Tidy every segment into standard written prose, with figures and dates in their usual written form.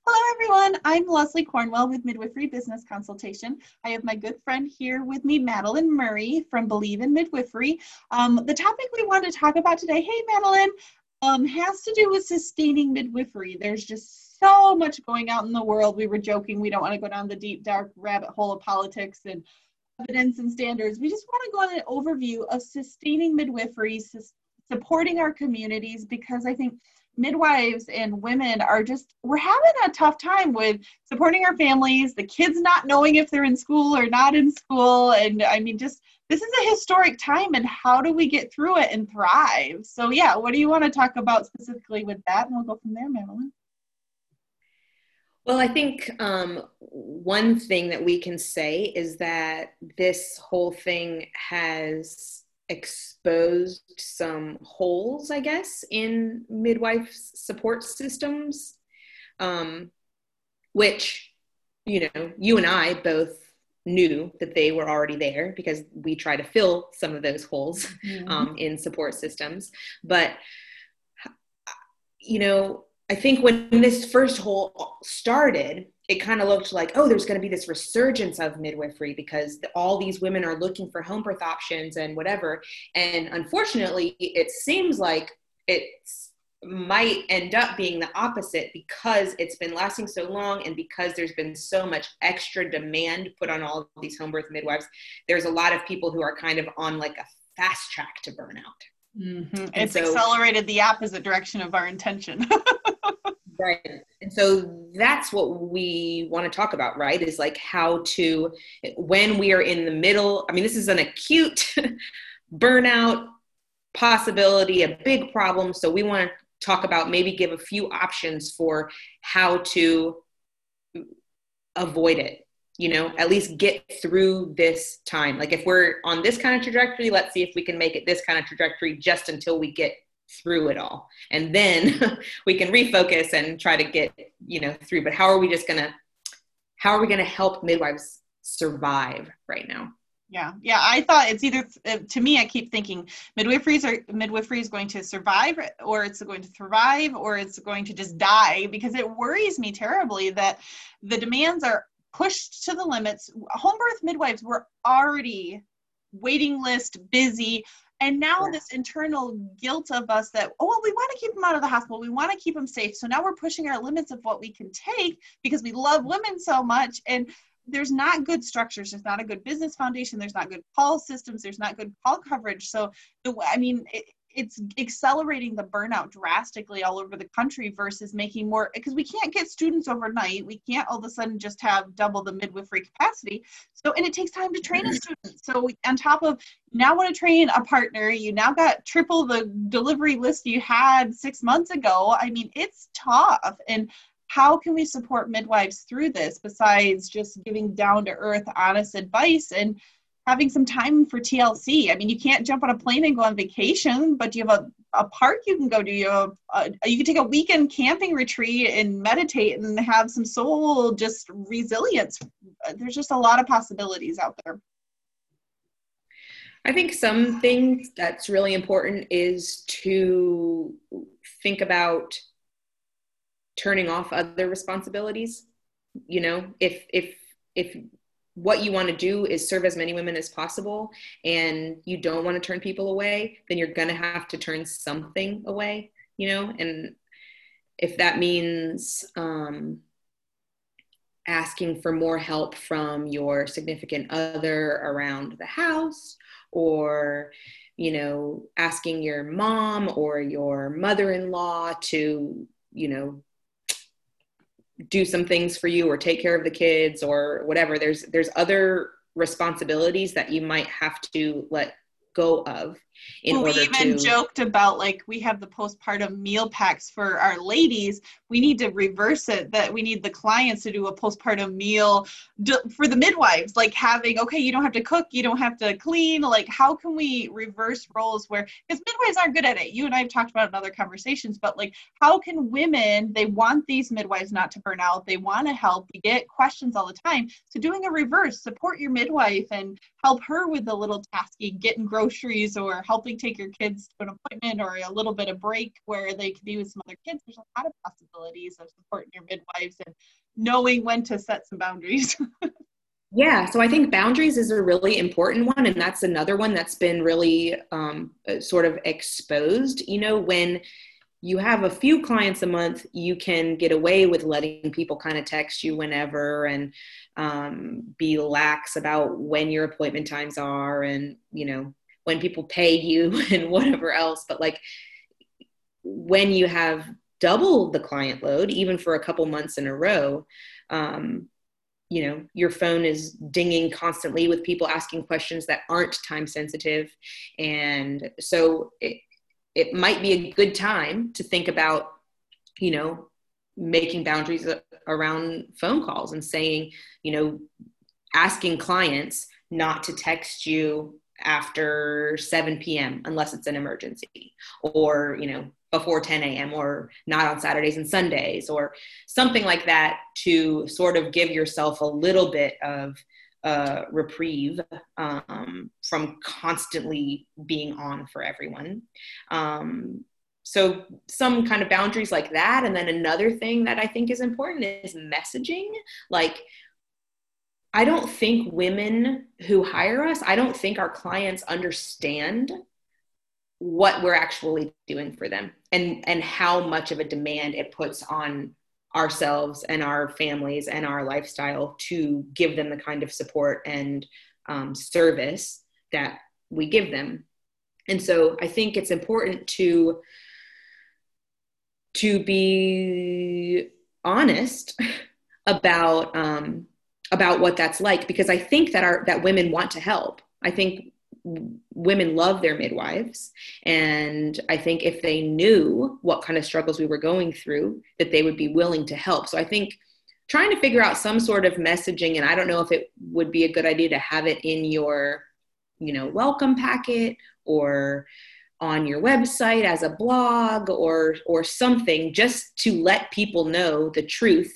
Hello, everyone. I'm Leslie Cornwell with Midwifery Business Consultation. I have my good friend here with me, Madeline Murray from Believe in Midwifery. The topic we want to talk about today, hey, Madeline, has to do with sustaining midwifery. There's just so much going out in the world. We were joking. We don't want to go down the deep, dark rabbit hole of politics and evidence and standards. We just want to go on an overview of sustaining midwifery, supporting our communities, because I think midwives and women we're having a tough time with supporting our families, the kids not knowing if they're in school or not in school. And I mean, this is a historic time, and how do we get through it and thrive? So yeah, what do you want to talk about specifically with that? And we'll go from there, Madeline. Well, I think one thing that we can say is that this whole thing has exposed some holes, I guess, in midwife support systems, which, you and I both knew that they were already there because we try to fill some of those holes in support systems. But, I think when this first hole started, it kind of looked like, oh, there's going to be this resurgence of midwifery because all these women are looking for home birth options and whatever. And unfortunately, it seems like it might end up being the opposite because it's been lasting so long and because there's been so much extra demand put on all of these home birth midwives. There's a lot of people who are kind of on like a fast track to burnout. Mm-hmm. It's accelerated the opposite direction of our intention. Right. And so that's what we want to talk about, right? Is like how to, when we are in the middle, I mean, this is an acute burnout possibility, a big problem. So we want to talk about, maybe give a few options for how to avoid it, at least get through this time. Like if we're on this kind of trajectory, let's see if we can make it this kind of trajectory just until we get through it all. And then we can refocus and try to get, through. But how are we going to help midwives survive right now? Yeah. I thought it's either, to me, I keep thinking midwifery is going to survive, or it's going to thrive, or it's going to just die, because it worries me terribly that the demands are pushed to the limits. Home birth midwives were already waiting list busy. And now this internal guilt of us that, we want to keep them out of the hospital. We want to keep them safe. So now we're pushing our limits of what we can take because we love women so much. And there's not good structures. There's not a good business foundation. There's not good call systems. There's not good call coverage. So, it's accelerating the burnout drastically all over the country versus making more, because we can't get students overnight. We can't all of a sudden just have double the midwifery capacity. So, and it takes time to train a student. So on top of now want to train a partner, you now got triple the delivery list you had 6 months ago. I mean, it's tough. And how can we support midwives through this besides just giving down to earth, honest advice and having some time for TLC? I mean, you can't jump on a plane and go on vacation, but you have a park you can go to. You can take a weekend camping retreat and meditate and have some soul just resilience. There's just a lot of possibilities out there. I think something that's really important is to think about turning off other responsibilities. If what you want to do is serve as many women as possible and you don't want to turn people away, then you're going to have to turn something away, and if that means asking for more help from your significant other around the house, or, asking your mom or your mother-in-law to, do some things for you or take care of the kids or whatever. There's other responsibilities that you might have to let go of we even joked about, like, we have the postpartum meal packs for our ladies. We need to reverse it, that we need the clients to do a postpartum meal for the midwives, like having, okay, you don't have to cook, you don't have to clean. Like, how can we reverse roles because midwives aren't good at it. You and I have talked about it in other conversations, but like, how can women, they want these midwives not to burn out. They want to help. We get questions all the time. So doing a reverse, support your midwife and help her with the little tasky, getting groceries or helping take your kids to an appointment or a little bit of break where they could be with some other kids. There's a lot of possibilities of supporting your midwives and knowing when to set some boundaries. Yeah, so I think boundaries is a really important one. And that's another one that's been really sort of exposed. When you have a few clients a month, you can get away with letting people kind of text you whenever and be lax about when your appointment times are and, when people pay you and whatever else. But like when you have double the client load, even for a couple months in a row, your phone is dinging constantly with people asking questions that aren't time sensitive. And so it might be a good time to think about, making boundaries around phone calls and saying, asking clients not to text you after 7 p.m. unless it's an emergency, or, before 10 a.m. or not on Saturdays and Sundays or something like that, to sort of give yourself a little bit of reprieve from constantly being on for everyone. So some kind of boundaries like that. And then another thing that I think is important is messaging. Like, I don't think women who hire us, I don't think our clients understand what we're actually doing for them and how much of a demand it puts on ourselves and our families and our lifestyle to give them the kind of support and service that we give them. And so I think it's important to be honest about what that's like, because I think that women want to help. I think women love their midwives. And I think if they knew what kind of struggles we were going through, that they would be willing to help. So I think trying to figure out some sort of messaging, and I don't know if it would be a good idea to have it in your, welcome packet or on your website as a blog or something, just to let people know the truth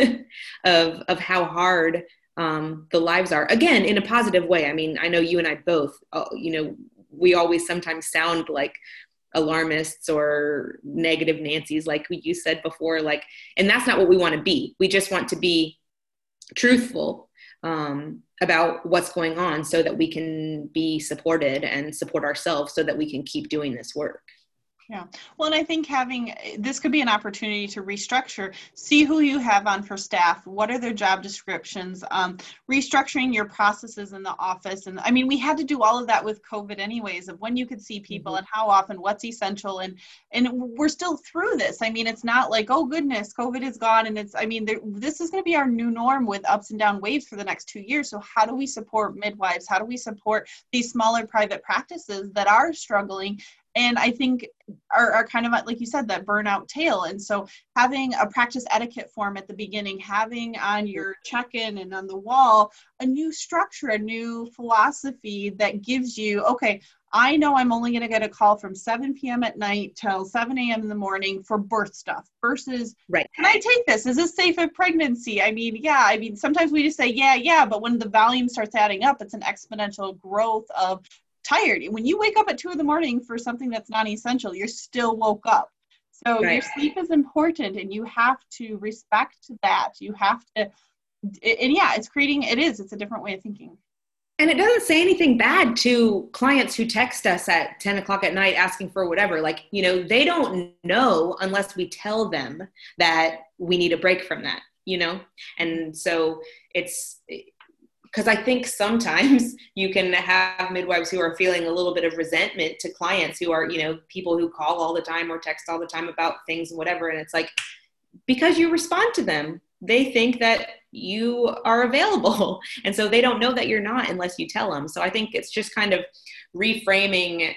of how hard the lives are, again, in a positive way. I mean, I know you and I both, we always sometimes sound like alarmists or negative Nancy's, like you said before, like, and that's not what we want to be. We just want to be truthful about what's going on so that we can be supported and support ourselves so that we can keep doing this work. Yeah. Well, and I think this could be an opportunity to restructure, see who you have on for staff, what are their job descriptions, restructuring your processes in the office. And I mean, we had to do all of that with COVID anyways, of when you could see people and how often, what's essential. And we're still through this. I mean, it's not like, oh goodness, COVID is gone. And this is going to be our new norm with ups and down waves for the next 2 years. So how do we support midwives? How do we support these smaller private practices that are struggling? And I think are kind of, like you said, that burnout tail. And so having a practice etiquette form at the beginning, having on your check-in and on the wall, a new structure, a new philosophy that gives you, okay, I know I'm only going to get a call from 7 p.m. at night till 7 a.m. in the morning for birth stuff versus, right, can I take this? Is this safe at pregnancy? Sometimes we just say, yeah, but when the volume starts adding up, it's an exponential growth of tired. When you wake up at 2 a.m. for something that's non-essential, you're still woke up. So right. Your sleep is important, and you have to respect that. You have to, it's a different way of thinking. And it doesn't say anything bad to clients who text us at 10 o'clock at night asking for whatever. Like, they don't know unless we tell them that we need a break from that, And so because I think sometimes you can have midwives who are feeling a little bit of resentment to clients who are, people who call all the time or text all the time about things and whatever. And it's like, because you respond to them, they think that you are available. And so they don't know that you're not unless you tell them. So I think it's just kind of reframing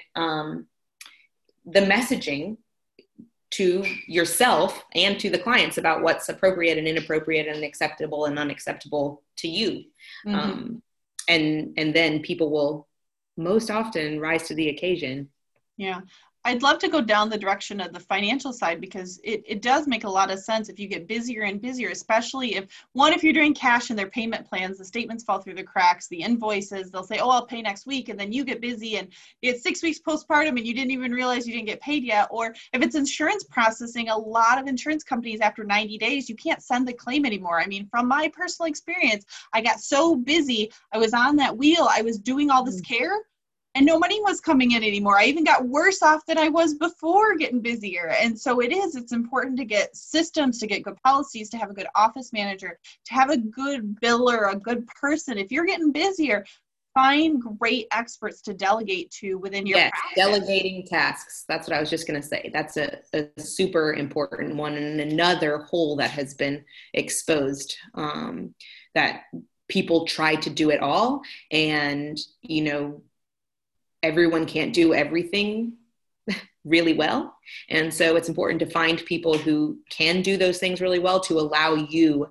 the messaging to yourself and to the clients about what's appropriate and inappropriate and acceptable and unacceptable to you. Mm-hmm. And then people will most often rise to the occasion. Yeah. I'd love to go down the direction of the financial side, because it does make a lot of sense if you get busier and busier, especially if you're doing cash in their payment plans, the statements fall through the cracks, the invoices, they'll say, oh, I'll pay next week. And then you get busy and it's 6 weeks postpartum and you didn't even realize you didn't get paid yet. Or if it's insurance processing, a lot of insurance companies after 90 days, you can't send the claim anymore. I mean, from my personal experience, I got so busy. I was on that wheel. I was doing all this care, and no money was coming in anymore. I even got worse off than I was before getting busier. And so it's important to get systems, to get good policies, to have a good office manager, to have a good biller, a good person. If you're getting busier, find great experts to delegate to within your practice. Delegating tasks. That's what I was just going to say. That's a super important one, and another hole that has been exposed, that people try to do it all. And, everyone can't do everything really well. And so it's important to find people who can do those things really well to allow you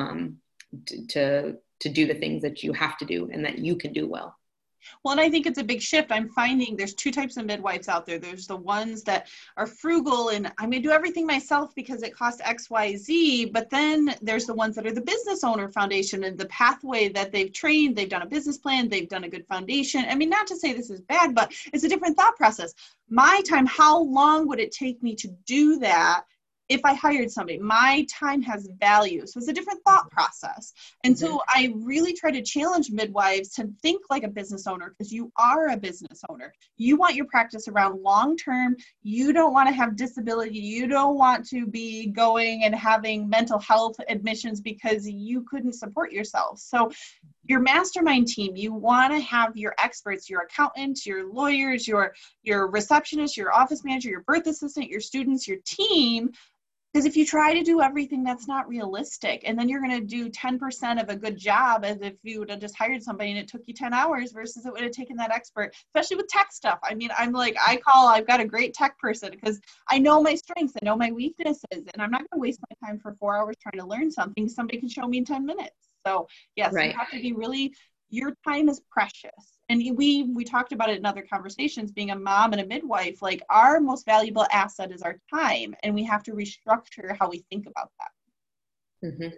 to do the things that you have to do and that you can do well. Well, and I think it's a big shift. I'm finding there's two types of midwives out there. There's the ones that are frugal and I'm going to do everything myself because it costs X, Y, Z. But then there's the ones that are the business owner foundation and the pathway that they've trained. They've done a business plan. They've done a good foundation. I mean, not to say this is bad, but it's a different thought process. My time, how long would it take me to do that? If I hired somebody, my time has value. So it's a different thought process. And so I really try to challenge midwives to think like a business owner, because you are a business owner. You want your practice around long-term. You don't want to have disability. You don't want to be going and having mental health admissions because you couldn't support yourself. So your mastermind team, you want to have your experts, your accountants, your lawyers, your receptionist, your office manager, your birth assistant, your students, your team. Because if you try to do everything, that's not realistic. And then you're going to do 10% of a good job as if you would have just hired somebody and it took you 10 hours versus it would have taken that expert, especially with tech stuff. I mean, I've got a great tech person because I know my strengths, I know my weaknesses, and I'm not going to waste my time for 4 hours trying to learn something somebody can show me in 10 minutes. So yes, You have to be your time is precious. And we talked about it in other conversations, being a mom and a midwife, like our most valuable asset is our time, and we have to restructure how we think about that. Mm-hmm.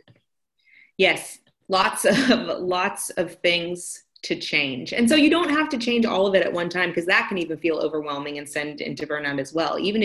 Yes, lots of things to change. And so you don't have to change all of it at one time, because that can even feel overwhelming and send into burnout as well. Even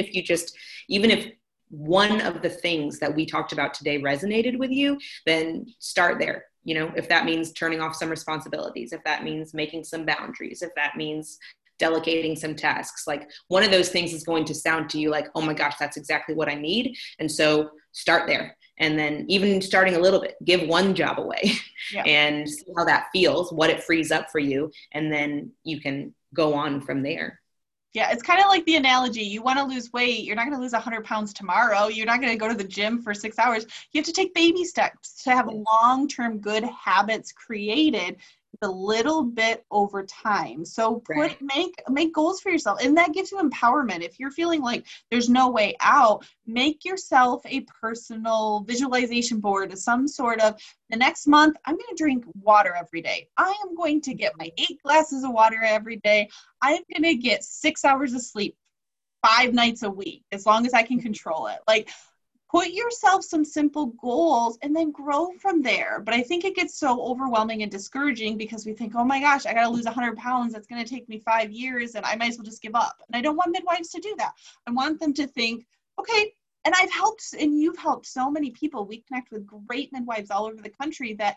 if one of the things that we talked about today resonated with you, then start there. If that means turning off some responsibilities, if that means making some boundaries, if that means delegating some tasks, like one of those things is going to sound to you like, oh my gosh, that's exactly what I need. And so start there. And then even starting a little bit, give one job away and see how that feels, what it frees up for you. And then you can go on from there. Yeah, it's kind of like the analogy. You want to lose weight. You're not going to lose 100 pounds tomorrow. You're not going to go to the gym for 6 hours. You have to take baby steps to have long-term good habits created a little bit over time. So make goals for yourself, and that gives you empowerment. If you're feeling like there's no way out, make yourself a personal visualization board, some sort of, the next month I'm going to drink water every day. I am going to get my 8 glasses of water every day. I'm going to get 6 hours of sleep 5 nights a week, as long as I can control it. Like, put yourself some simple goals and then grow from there. But I think it gets so overwhelming and discouraging because we think, oh my gosh, I got to lose 100 pounds. That's going to take me 5 years and I might as well just give up. And I don't want midwives to do that. I want them to think, okay, and I've helped, and you've helped so many people. We connect with great midwives all over the country that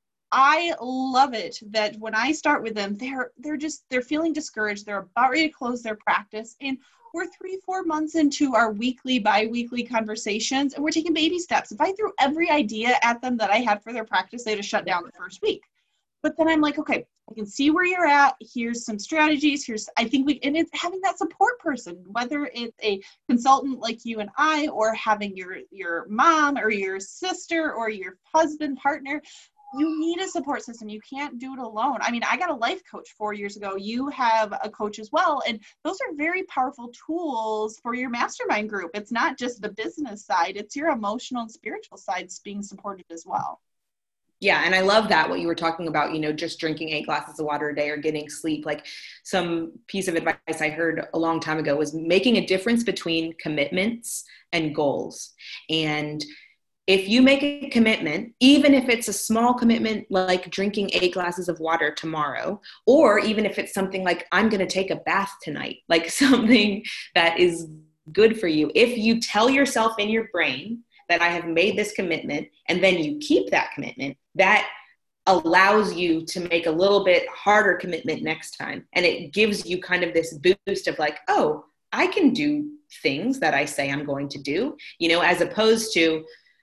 I love it that when I start with them, they're feeling discouraged. They're about ready to close their practice. And we're 3-4 months into our weekly, bi-weekly conversations, and we're taking baby steps. If I threw every idea at them that I had for their practice, they'd have shut down the first week. But then I'm like, okay, I can see where you're at. Here's some strategies. And it's having that support person, whether it's a consultant like you and I, or having your mom or your sister or your husband, partner. You need a support system. You can't do it alone. I mean, I got a life coach 4 years ago. You have a coach as well. And those are very powerful tools for your mastermind group. It's not just the business side. It's your emotional and spiritual sides being supported as well. Yeah. And I love that what you were talking about, just drinking 8 glasses of water a day or getting sleep. Like some piece of advice I heard a long time ago was making a difference between commitments and goals. And if you make a commitment, even if it's a small commitment, like drinking 8 glasses of water tomorrow, or even if it's something like, I'm going to take a bath tonight, like something that is good for you. If you tell yourself in your brain that I have made this commitment, and then you keep that commitment, that allows you to make a little bit harder commitment next time. And it gives you kind of this boost of like, oh, I can do things that I say I'm going to do, as opposed to,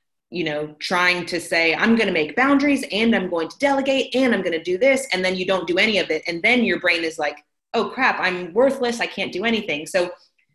trying to say, I'm going to make boundaries and I'm going to delegate and I'm going to do this. And then you don't do any of it. And then your brain is like, oh crap, I'm worthless. I can't do anything. So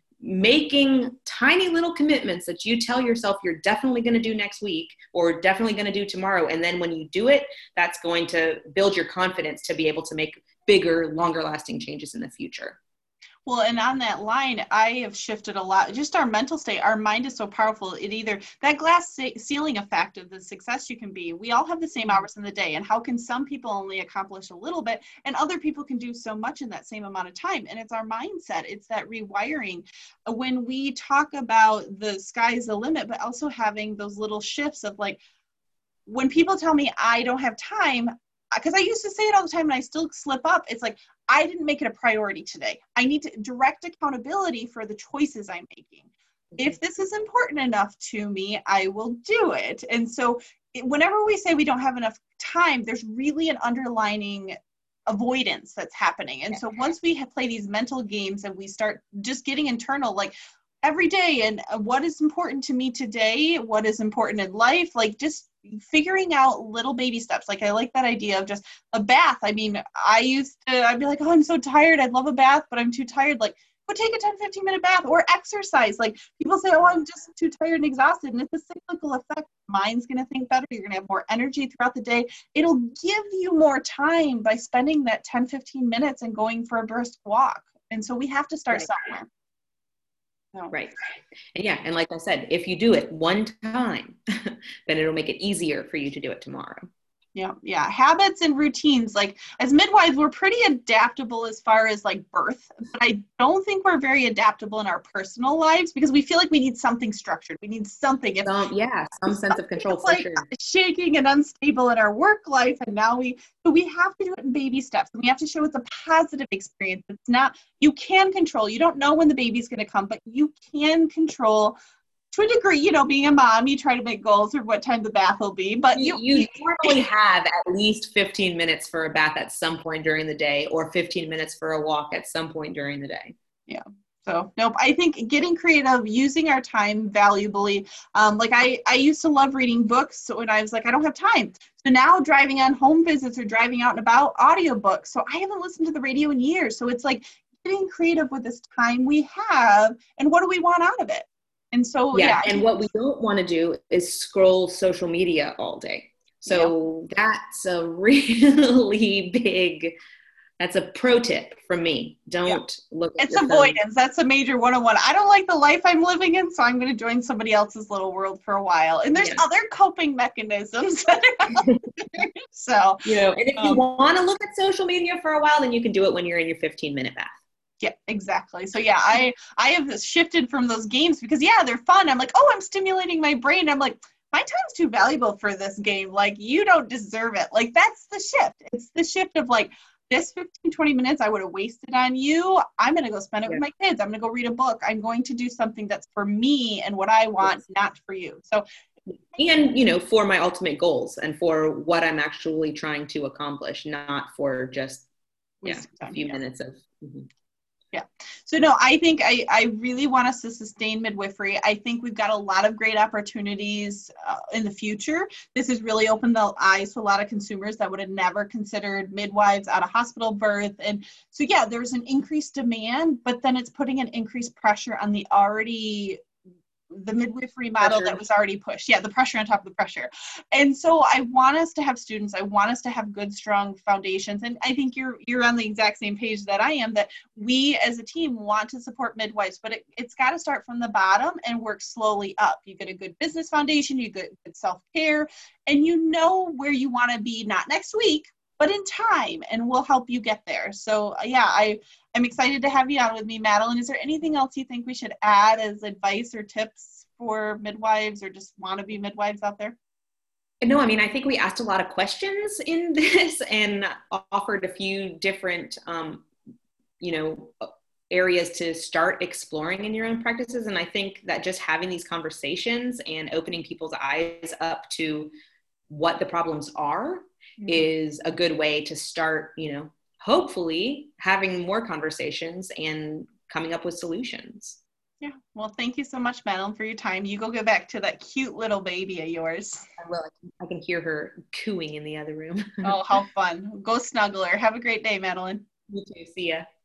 making tiny little commitments that you tell yourself you're definitely going to do next week or definitely going to do tomorrow. And then when you do it, that's going to build your confidence to be able to make bigger, longer lasting changes in the future. Well, and on that line, I have shifted a lot. Just our mental state, our mind is so powerful. It either, that glass ceiling effect of the success you can be, we all have the same hours in the day. And how can some people only accomplish a little bit and other people can do so much in that same amount of time? And it's our mindset. It's that rewiring. When we talk about the sky's the limit, but also having those little shifts of like, when people tell me I don't have time, because I used to say it all the time and I still slip up. It's like, I didn't make it a priority today. I need to direct accountability for the choices I'm making. If this is important enough to me, I will do it. And so whenever we say we don't have enough time, there's really an underlining avoidance that's happening. And so once we play these mental games and we start just getting internal, like every day, and what is important to me today, what is important in life, like just figuring out little baby steps. Like I like that idea of just a bath. I mean, I'd be like, oh, I'm so tired. I'd love a bath, but I'm too tired. Like, go take a 10-15 minute bath or exercise. Like people say, oh, I'm just too tired and exhausted. And it's a cyclical effect. Mind's going to think better. You're going to have more energy throughout the day. It'll give you more time by spending that 10-15 minutes and going for a brisk walk. And so we have to start somewhere. No. Right. And yeah. And like I said, if you do it one time, then it'll make it easier for you to do it tomorrow. Yeah. Yeah. Habits and routines. Like as midwives, we're pretty adaptable as far as like birth, but I don't think we're very adaptable in our personal lives because we feel like we need something structured. We need something. Some sense of control for like sure. Shaking and unstable in our work life. And now we have to do it in baby steps and we have to show it's a positive experience. It's not, you can control, you don't know when the baby's going to come, but you can control to a degree, being a mom, you try to make goals for what time the bath will be, but you normally have at least 15 minutes for a bath at some point during the day or 15 minutes for a walk at some point during the day. Yeah. So nope, I think getting creative, using our time valuably. Like I used to love reading books. So when I was like, I don't have time. So now driving on home visits or driving out and about, audiobooks. So I haven't listened to the radio in years. So it's like getting creative with this time we have and what do we want out of it? And so, and what we don't want to do is scroll social media all day. So that's a really big, that's a pro tip from me. Don't look at it's avoidance. That's a major 101. I don't like the life I'm living in, so I'm going to join somebody else's little world for a while. And there's other coping mechanisms that are out there. So, and if you want to look at social media for a while, then you can do it when you're in your 15-minute bath. Yeah, exactly. So I have shifted from those games because they're fun. I'm like, oh, I'm stimulating my brain. I'm like, my time's too valuable for this game. Like you don't deserve it. Like that's the shift. It's the shift of like this 15-20 minutes I would have wasted on you. I'm going to go spend it with my kids. I'm going to go read a book. I'm going to do something that's for me and what I want, not for you. So, and for my ultimate goals and for what I'm actually trying to accomplish, not for just a few minutes of. Mm-hmm. Yeah. So no, I think I really want us to sustain midwifery. I think we've got a lot of great opportunities in the future. This has really opened the eyes to a lot of consumers that would have never considered midwives out of hospital birth. And so, there's an increased demand, but then it's putting an increased pressure on the already the midwifery model Pressure. that was already pushed. Yeah, the pressure on top of the pressure. And so I want us to have students, I want us to have good, strong foundations. And I think you're on the exact same page that I am, that we as a team want to support midwives, but it's got to start from the bottom and work slowly up. You get a good business foundation, you get good self-care, and you know where you want to be, not next week, but in time, and we'll help you get there. So yeah, I'm excited to have you on with me, Madeline. Is there anything else you think we should add as advice or tips for midwives or just wannabe midwives out there? No, I mean, I think we asked a lot of questions in this and offered a few different, areas to start exploring in your own practices. And I think that just having these conversations and opening people's eyes up to what the problems are is a good way to start, hopefully having more conversations and coming up with solutions. Yeah. Well, thank you so much, Madeline, for your time. You go get back to that cute little baby of yours. I will. I can hear her cooing in the other room. Oh, how fun. Go snuggle her. Have a great day, Madeline. You too. See ya.